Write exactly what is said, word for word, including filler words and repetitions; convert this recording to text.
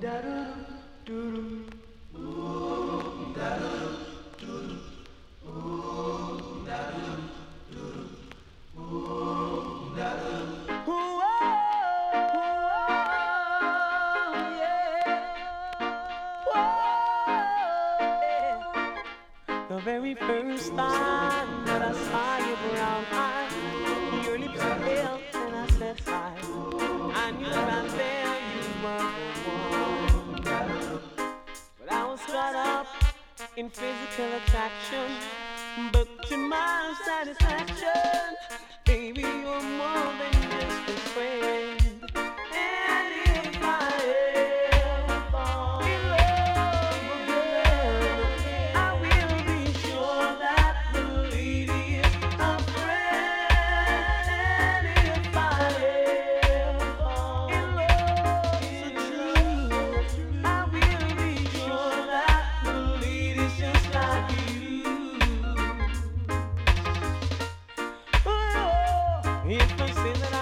The very first time that I saw your brown eyes, your lips were pale and I said hi. I knew right there you were the one. But I was caught up in physical attraction, but to my satisfaction, baby, you're more than just a friend. And if I ever fall in love again, I will be sure that the lady is a friend. And if I ever fall in love so true, I will be sure that the lady's just like you. Oh, if I say that